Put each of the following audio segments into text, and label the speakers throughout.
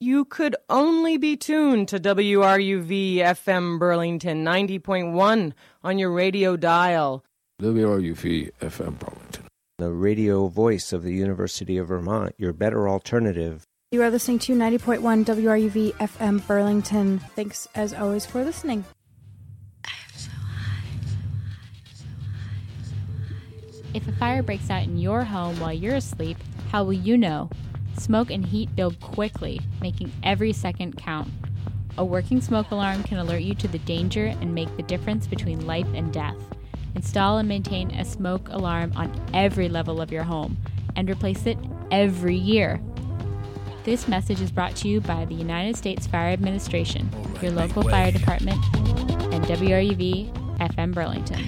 Speaker 1: you could only be tuned to WRUV FM Burlington 90.1 on your radio dial.
Speaker 2: WRUV FM Burlington.
Speaker 3: The radio voice of the University of Vermont, your better alternative.
Speaker 4: You are listening to 90.1 WRUV FM Burlington. Thanks, as always, for listening.
Speaker 5: If a fire breaks out in your home while you're asleep, how will you know? Smoke and heat build quickly, making every second count. A working smoke alarm can alert you to the danger and make the difference between life and death. Install and maintain a smoke alarm on every level of your home, and replace it every year. This message is brought to you by the United States Fire Administration, your local fire department, and WRUV FM Burlington.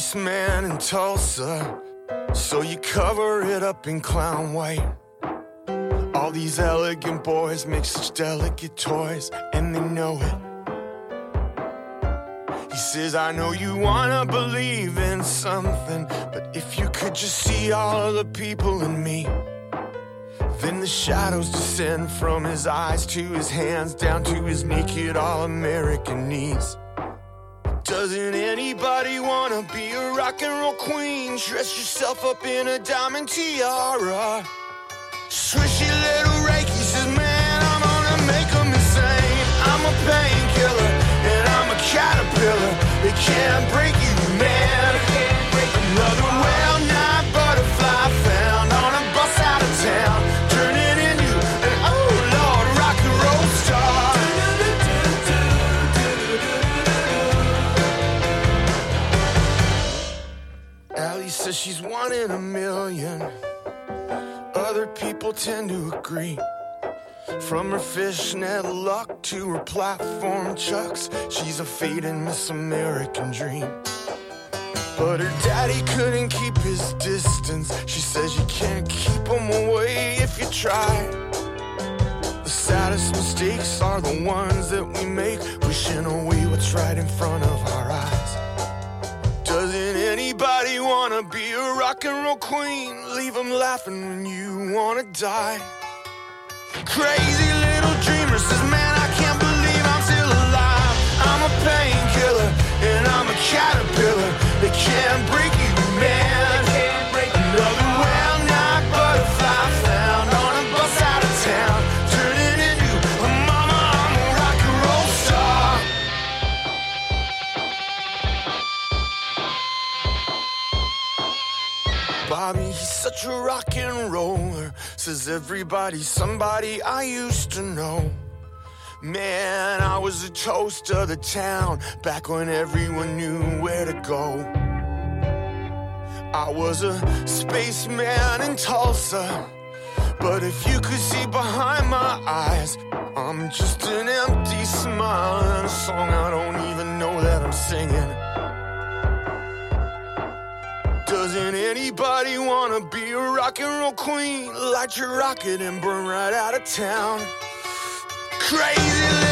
Speaker 6: spaceman in Tulsa, so you cover it up in clown white. All these elegant boys make such delicate toys, and they know it. He says, I know you wanna believe in something, but if you could just see all of the people in me. Then the shadows descend from his eyes to his hands, down to his naked all-American knees. Doesn't anybody wanna be a rock and roll queen? Dress yourself up in a diamond tiara. Swishy little Reiki says, man, I'm gonna make them insane. I'm a painkiller and I'm a caterpillar. They can't break you, man. Another well-known butterfly found on a bus out of town, turning into an oh Lord rock and roll star. Allie says she's one in a million. Other people tend to agree. From her fishnet luck to her platform chucks, she's a fading Miss American dream. But her daddy couldn't keep his distance. She says you can't keep him away if you try. The saddest mistakes are the ones that we make, wishing away what's right in front of our eyes. Doesn't anybody wanna be a rock and roll queen? Leave them laughing when you wanna die. Crazy little dreamer says, man, I can't believe I'm still alive. I'm a painkiller and I'm a caterpillar. They can't break you, man. Another well-known butterfly found on a bus out of town, turning into a mama, I'm a rock and roll star. Bobby, he's such a rock and roller. Says everybody's somebody I used to know. Man, I was a toast of the town back when everyone knew where to go. I was a spaceman in Tulsa, but if you could see behind my eyes, I'm just an empty smile and a song I don't even know that I'm singing. Doesn't anybody wanna be a rock and roll queen? Light your rocket and burn right out of town. Crazy